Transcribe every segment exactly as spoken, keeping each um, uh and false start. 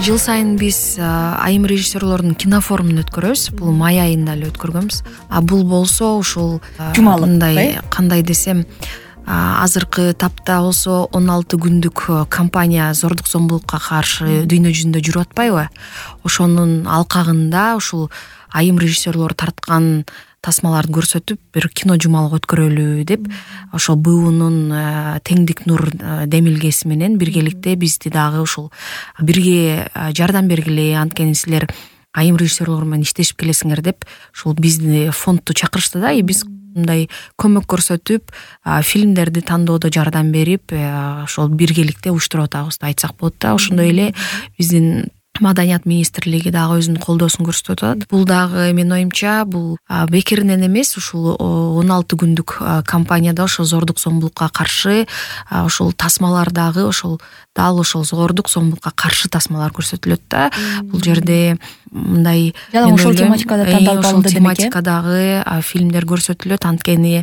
жыл сайын биз айым режиссерлордун кинофорумун өткөрөбүз. Бул май айында эле өткөргөнбүз. А бул болсо ушул мындай кандай десем, азыркы тапта болсо он алты күндүк кампания зордук зомбулукка каршы дүйнө жүзүндө жүрүп атпайбы? Ошонун алкагында ушул айым режиссерлор тарткан тасмаларды көрсөтүп, бир кино жумалык өткөрөлү деп, ошол БУнун Теңдик Нур демилгеси менен биргеликте бизди дагы ушул бирге жардам бергиле, анткени силер айым режиссерлор менен иштешип келесиңер деп, ушул бизди фондду чакырышты да, и биз мындай көмөк көрсөтүп, фильмдерди тандоодо жардам берип, ошол биргеликте уюштуруп атабыз деп айтсак болот да. Ошондой эле биздин Маданият министрлиги дагы өзүнүн колдоосун көрсөтүп атат. Бул дагы менин оюмча бул бекеринен эмес, ушул он алты күндүк кампанияда ошол зордук зомбулукка каршы ошол тасмалар дагы ошол дал ошол зордук зомбулукка каршы тасмалар көрсөтүлөт да. Бул жерде мындай жана ошол тематикада тандалып алынды демек. Ошол тематикадагы фильмдер көрсөтүлөт, анткени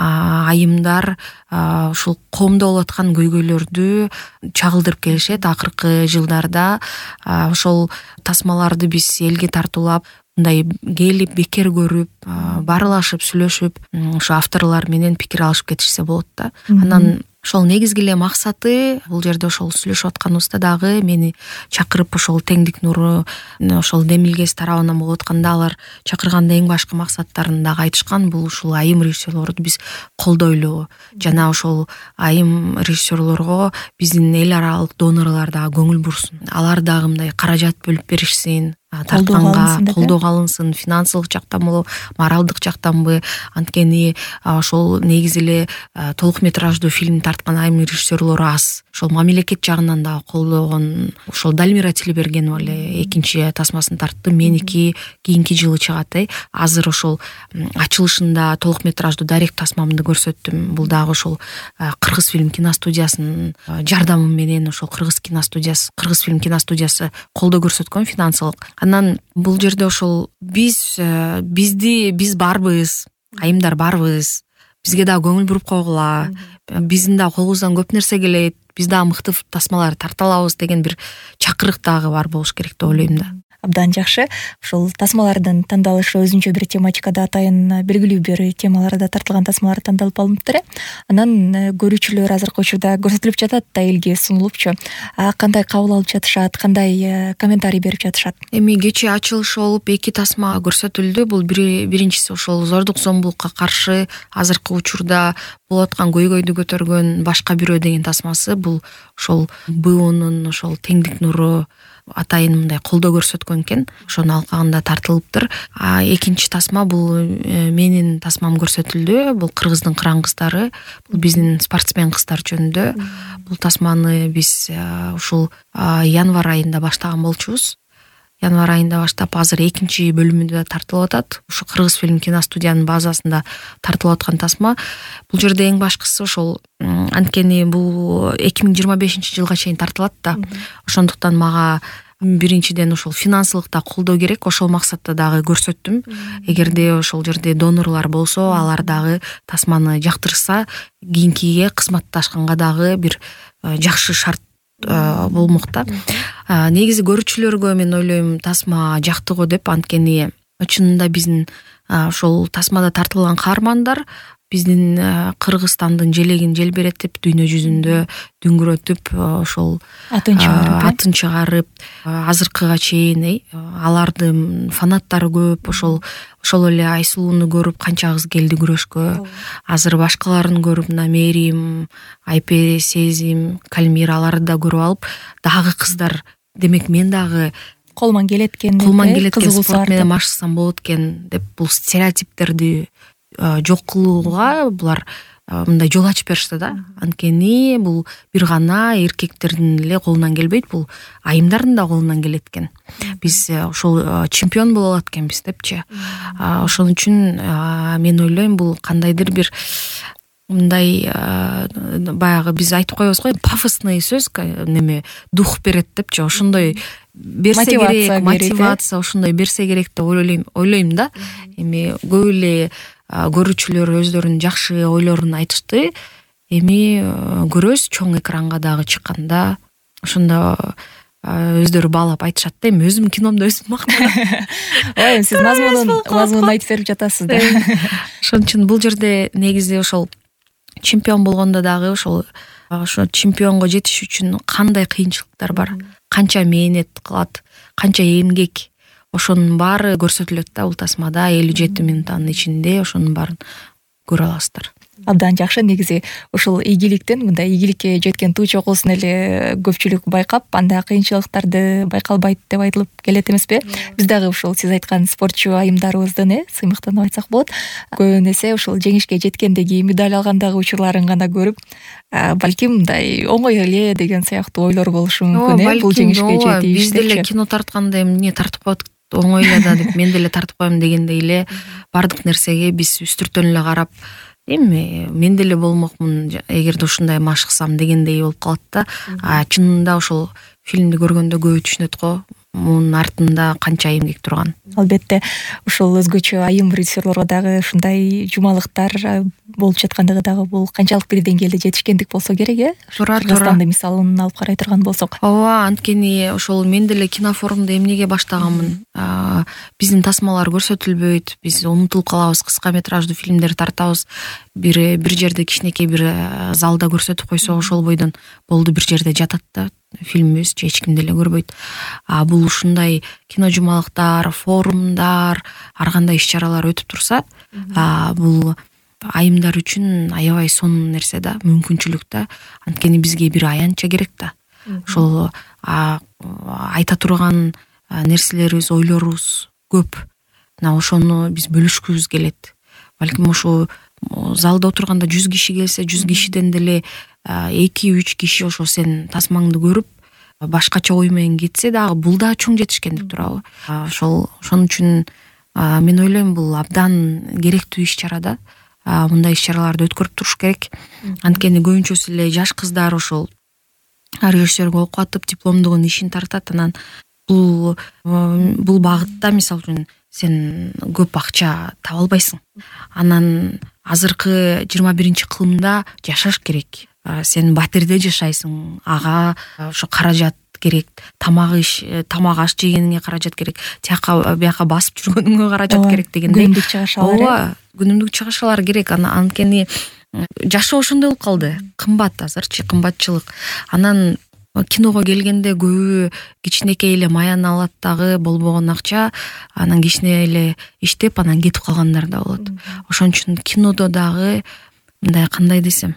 айымдар ушул коомдо болуп аткан көйгөйлөрдү чагылдырып келишет. Акыркы жылдарда ошол тасмаларды биз элге тартуулап, мындай келип бекер көрүп, баарлашып, сүйлөшүп, ошо авторлор менен пикир алышып кетишсе болот да. Анан ошол негизги эле максаты бул жерде ошол сүйлөшүп атканыбызда дагы мени чакырып ошол Теңдик Нур ошол демилгеси тарабынан болуп атканда алар чакырганда эң башкы максаттарын дагы айтышкан. Бул ушул айым режиссерлорду биз колдойлу, жана ошол айым режиссерлорго биздин эл аралык донорлор дагы көңүл бурсун, алар дагы мындай каражат бөлүп беришсин, тартканга колдоого алынсын, финансылык жактанбы, моралдык жактанбы. Анткени ошол негизи эле толук метраждуу фильм тарткан айым режиссерлору аз. Ошол мамлекет жагынан дагы колдогон ошол Дальмира Тилибергенова эле экинчи тасмасын тартты. Меники кийинки жылы чыгат. Азыр ошол ачылышында толук метраждуу Дарек тасмамды көрсөттүм. Бул дагы ошол Кыргыз фильм киностудиясынын жардамы менен ошол Кыргыз киностудиясы, Кыргыз фильм киностудиясы колдоо көрсөткөн финансылык. Анан бул жерде ошол биз бизди биз барбыз, айымдар барбыз. Бизге дагы көңүл буруп койгула. Биздин да колубуздан көп нерсе келет. Биз дагы мыкты тасмалар тарта алабыз деген бир чакырык дагы бар болуш керек деп ойлойм да. Абдан жакшы. Ошол тасмалардын тандалышы өзүнчө бир тематикада атайын белгилүү бир темаларда тартылган тасмалар тандалып алыныптыр. Анан көрүүчүлөр азыркы учурда көрсөтүлүп жатат да, элге сунулупчу. Кандай кабыл алып жатышат, кандай комментарий берип жатышат? Эми кечээ ачылышы болуп эки тасма көрсөтүлдү. Бул биринчиси ошол зордук зомбулукка каршы азыркы учурда болуп аткан көйгөйдү көтөргөн башка бирөө деген тасмасы. Бул ошол БУнун ошол Теңдик Нуру атайын мындай колдоо көрсөткөн экен. Ошонун алкагында тартылыптыр. А экинчи тасма бул менин тасмам көрсөтүлдү. Бул Кыргыздын кыран кыздары, бул биздин спортсмен кыздар жөнүндө. Бул тасманы биз ушул январь айында баштаган болчубуз. Январь айында баштап азыр экинчи бөлүмүндө тартылып атат. Ушу Кыргыз фильм киностудиянын базасында тартылып аткан тасма. Бул жерде эң башкысы ошол, анткени бул эки миң жыйырма бешинчи жылга чейин тартылат да. Ошондуктан мага биринчиден ошол финансылыкта колдоо керек. Ошол максатта дагы көрсөттүм. Эгерде ошол жерде донорлор болсо, алар дагы тасманы жактырса, кийинкиге кызматташканга дагы бир жакшы шарт болмок да. Негизи көрүүчүлөргө мен ойлойм тасма жакты го деп, анткени чынында биздин ошол тасмада тартылган каармандар биздин Кыргызстандын желегин желбиретип, дүйнө жүзүндө дүңгүрөтүп, ошол атын чыгарып, атын чыгарып, азыркыга чейин алардын фанаттары көп. Ошол ошол эле Айсулууну көрүп канча кыз келди күрөшкө. Азыр башкаларын көрүп, Мерим, Айпе, Сезим, Кальмира аларды да көрүп алып, дагы кыздар, демек мен дагы колман келет экен, колман келет экен, спорт менен машыксам болот экен деп, бул стереотиптерди жок кылууга булар мындай жол ачып беришти да. Анткени бул бир гана эркектердин эле колунан келбейт, бул айымдардын да колунан келет экен. Биз ошол чемпион боло алат экенбиз депчи. Ошон үчүн мен ойлойм бул кандайдыр бир мындай баягы биз айтып коебуз го, пафосный сөз, неме дух берет депчи. Ошондой берсе керек, мотивация ошондой берсе керек деп ойлойм, ойлойм да. Эми көп эле көрүүчүлөр өздөрүнүн жакшы ойлорун айтышты. Эми көрөбүз чоң экранга дагы чыкканда, ошондо өздөрү баалап айтышат да, эми өзүм киномдо өзүм мактанам. Ой, сиз мазмунун мазмунун айтып берип жатасыз да. Ошон үчүн бул жерде негизи ошол чемпион болгондо дагы ошол ошо чемпионго жетиш үчүн кандай кыйынчылыктар бар, канча мээнет кылат, канча эмгек, ошонун баары көрсөтүлөт да бул тасмада. элүү жети минуттанын ичинде ошонун баарын көрө аласыздар. Абдан жакшы. Негизи ушул ийгиликтен, мындай ийгиликке жеткен туу чокусун эле көпчүлүк байкап, анда кыйынчылыктарды байкалбайт деп айтылып келет эмеспи? Биз дагы ушул сиз айткан спортчу айымдарыбыздын э сыймыктанып айтсак болот, көбүн эсе ушул жеңишке жеткендеги, медаль алгандагы учурларын гана көрүп, балким мындай оңой эле деген сыяктуу ойлор болушу мүмкүн э бул жеңишке жетиш. Биз деле кино тартканда эмне тартып коет, оңой эле да деп мен деле тартып коем дегендей эле баардык нерсеге биз үстүртөн эле карап, эми мен деле болмокмун эгерде ушундай машыксам дегендей болуп калат да. А чынында ошол фильмди көргөндө көбү түшүнөт го мунун артында канча эмгек турган. Албетте ушул өзгөчө айым режиссерлорго дагы ушундай жумалыктар болуп жаткандыгы дагы бул канчалык бир деңгээлде жетишкендик болсо керек э. Туура, туура. Кыргызстанды мисалын алып карай турган болсок. Ооба, анткени ошол мен деле кинофорумду эмнеге баштаганмын? Биздин тасмалар көрсөтүлбөйт, биз унутулуп калабыз, кыска метраждуу фильмдерди тартабыз. Бир бир жерде кичинекей бир залда көрсөтүп койсок ошол бойдон болду, бир жерде жатат да фильмибиз, же эч ким деле көрбөйт. А бул ушундай кино жумалыктар, форумдар, ар кандай иш-чаралар өтүп турса, бул айымдар үчүн аябай сонун нерсе да, мүмкүнчүлүк да. Анткени бизге бир аянтча керек да. Ошол айта турган нерселерибиз, ойлорубуз көп. Мына ошону биз бөлүшкүбүз келет. Балким ошо залда отурганда жүз киши келсе, жүз кишиден деле эки үч киши ошо сен тасмаңды көрүп башкача ой менен кетсе дагы бул да чоң жетишкендик турабы. Ошол ошон үчүн мен ойлойм бул абдан керектүү иш-чара да. Мындай иш-чараларды өткөрүп туруш керек. Анткени көбүнчөсү эле жаш кыздар ошол режиссерге окуп атып дипломдугун ишин тартат. Анан бул бул багытта мисалы үчүн сен көп акча таба албайсың. Анан азыркы жыйырма биринчи кылымда жашаш керек. Сен батирде жашайсың, ага ошо каражат керек, тамак иш, тамак аш жегениңе каражат керек, тияка бияка басып жүргөнүңө каражат керек дегендей. Күнүмдүк чыгашалар. Ооба, күнүмдүк чыгашалар керек. Анткени жашоо ошондой болуп калды. Кымбат азырчы, кымбатчылык. Анан киного келгенде көбү кичинекей эле маяны алат дагы, болбогон акча, анан кичине эле иштеп анан кетип калгандар да болот. Ошон үчүн кинодо дагы мындай кандай десем,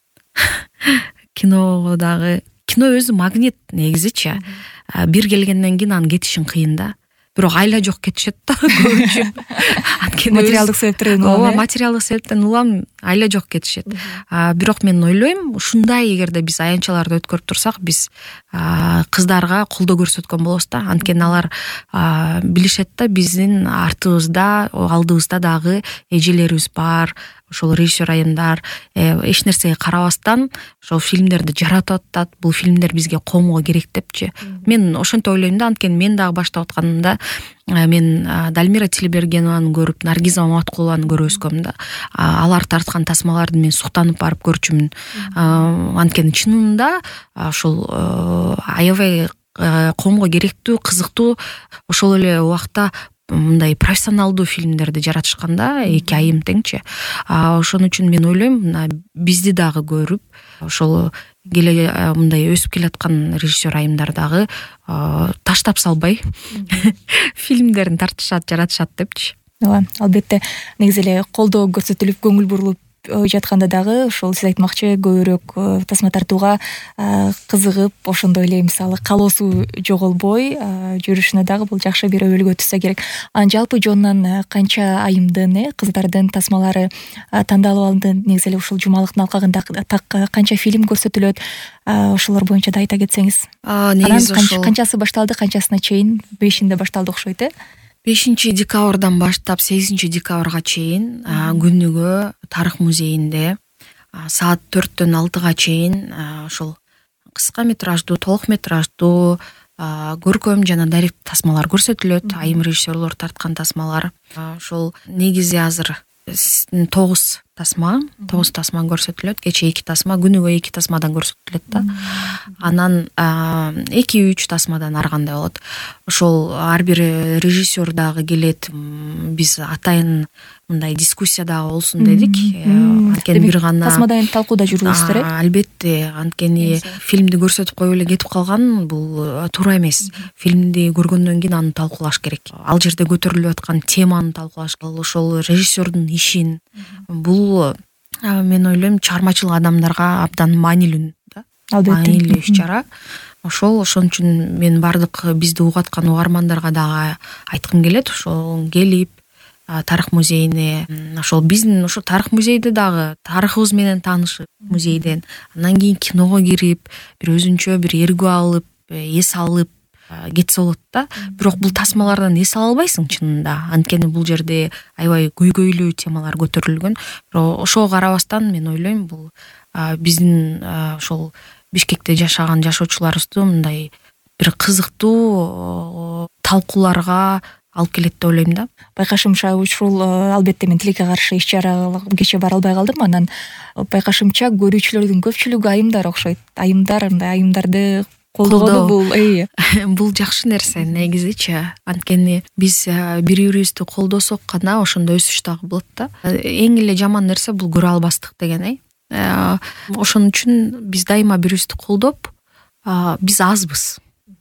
киного дагы кино өзү магнит негизичи. Бир келгенден кийин анын кетишин кыйын да. Бирок айла жок кетишет да көбүнчө. Анткени материалдык себептерден улам. Ооба, материалдык себептен улам айла жок кетишет. Бирок мен ойлойм, ушундай эгерде биз аянтчаларды өткөрүп турсак, биз кыздарга колдоо көрсөткөн болобуз да. Анткени алар билишет да, биздин артыбызда, алдыбызда дагы эжелерибиз бар. Ошол режиссер айымдар эч нерсеге карабастан ошол фильмдерди жаратып атат. Бул фильмдер бизге коомго керек депчи. Мен ошентип ойлойм да. Анткени мен дагы баштап атканымда мен Дальмира Тилибергенованы көрүп, Наргиза Маматкулованы көрүп өскөм да. Алар тарткан тасмаларды мен суктанып барып көрчүмүн. Анткени чынында ошол аябай коомго керектүү, кызыктуу, ошол эле убакта мындай профессионалдуу фильмдерди жаратышканда эки айым теңчи. Ошон үчүн мен ойлойм, мына бизди дагы көрүп, ошол келе мындай өсүп келаткан режиссер айымдар дагы таштап салбай фильмдерин тартышат, жаратышат депчи. Ооба, албетте негизи эле колдоо көрсөтүлүп, көңүл бурулуп жатканда дагы ошол сиз айтмакчы көбүрөөк тасма тартууга кызыгып, ошондой эле мисалы каалоосу жоголбой жүрүшүнө дагы бул жакшы бир өбөлгө түшсө керек. Анан жалпы жонунан канча айымдын, э, кыздардын тасмалары тандалып алынды? Негизи эле ушул жумалыктын алкагында так канча фильм көрсөтүлөт? Ошолор боюнча да айта кетсеңиз. Негизи ошол канчасы башталды, канчасына чейин? Бешинде башталды окшойт, э? бешинчи декабрдан баштап сегизинчи декабрга чейин күнүгө Тарых музейинде саат төрттөн алтыга чейин ошол кыска метраждуу, толук метраждуу, көркөм жана дарек тасмалар көрсөтүлөт. Айым режиссерлор тарткан тасмалар. Ошол негизи азыр тогуз тасма тогуз тасма көрсөтүлөт, кечээ эки тасма, күнүгө эки тасмадан көрсөтүлөт да. Анан эки үч тасмадан ар кандай болот. Ошол ар бир режиссер дагы келет, биз атайын мындай дискуссия дагы болсун дедик. Анткени бир гана тасмадан талкууда жүрүлөсүздөр э? Албетте, анткени фильмди көрсөтүп коюп эле кетип калган бул туура эмес. Фильмди көргөндөн кийин аны талкуулаш керек. Ал жерде көтөрүлүп аткан теманы талкуулаш керек. Ошол режиссердун ишин, бул мен ойлойм чыгармачыл адамдарга абдан маанилүү да. Маанилүү иш чара. Ошол ошон үчүн мен бардык бизди угуп аткан угармандарга дагы айткым келет, ошол келип тарых музейине, ошол биздин ошо тарых музейде дагы тарыхыбыз менен таанышып музейден, андан кийин киного кирип, бир өзүнчө бир эргүү алып, эс алып кетсе болот да. Бирок бул тасмалардан эс ала албайсың чынында, анткени бул жерде аябай көйгөйлүү темалар көтөрүлгөн. Бирок ошого карабастан мен ойлойм бул биздин ошол Бишкекте жашаган жашоочуларыбызды мындай бир кызыктуу талкууларга алып келет деп ойлойм да. Байкашымча ушул албетте мен тилекке каршы иш чарага кечээ бара албай калдым. Анан байкашымча көрүүчүлөрдүн көпчүлүгү айымдар окшойт. Айымдар мындай айымдарды колдогону бул бул жакшы нерсе негизичи. Анткени биз бири бирибизди колдосок гана ошондо өсүш дагы болот да. Эң эле жаман нерсе бул көрө албастык деген э. Ошон үчүн биз дайыма бири бирибизди колдоп, биз азбыз.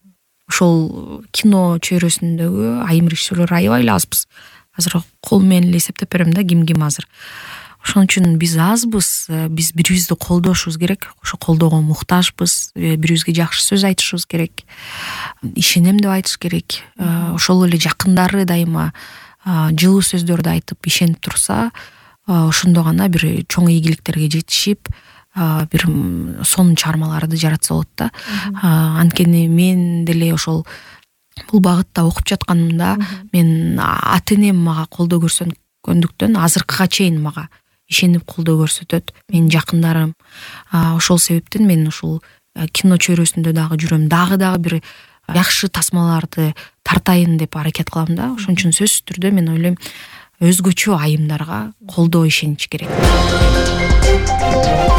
Ошол кино чөйрөсүндөгү айым режиссерлор аябай эле азбыз. Азыр кол менен эле эсептеп берем да ким ким азыр. Ошон үчүн биз азбыз, биз бири бирибизди колдошубуз керек. Ошо колдоого муктажбыз, бири бирибизге жакшы сөз айтышыбыз керек. Ишенем деп айтыш керек. Ошол эле жакындары дайыма жылуу сөздөрдү айтып ишенип турса, ошондо гана бир чоң ийгиликтерге жетишип, бир сонун чыгармаларды жаратса болот да. Анткени мен деле ошол бул багытта окуп жатканымда мен ата энем мага колдоо көрсөткөндүктөн азыркыга чейин мага ишенип колдоо көрсөтөт. Менин жакындарым. Ошол себептен мен ушул кино чөйрөсүндө дагы жүрөм. Дагы дагы бир жакшы тасмаларды тартайын деп аракет кылам да. Ошон үчүн сөзсүз түрдө мен ойлойм өзгөчө айымдарга колдоо ишенич керек.